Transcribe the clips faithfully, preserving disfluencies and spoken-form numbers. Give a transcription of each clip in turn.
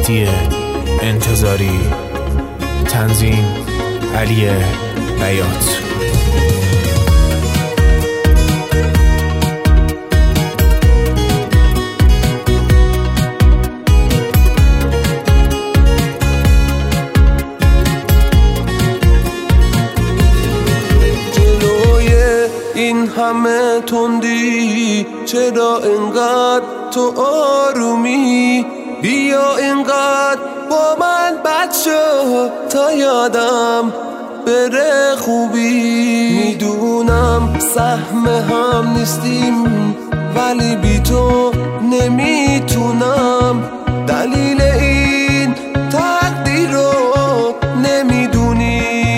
مهدی انتظاری، تنظیم علی بیات. این همه تندی چرا انقدر تو آرومی؟ بیا اینقدر با من بد شو تا یادم بره خوبی. میدونم سهم هم نیستیم ولی بی تو نمیتونم. دلیل این تقدیر رو نمیدونی.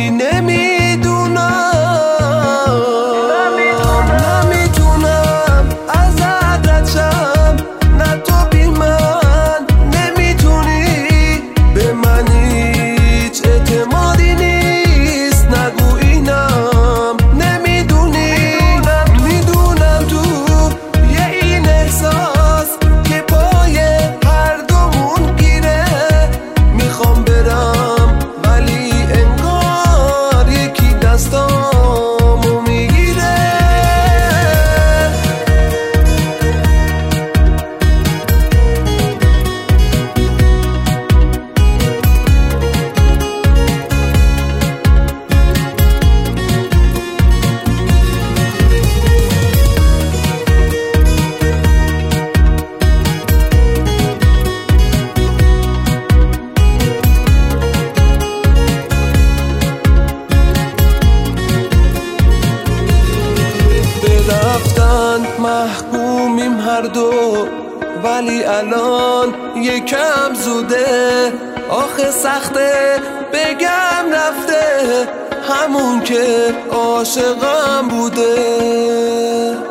محکومیم هر دو ولی الان یکم زوده. آخه سخته بگم رفته همون که عاشقم بوده.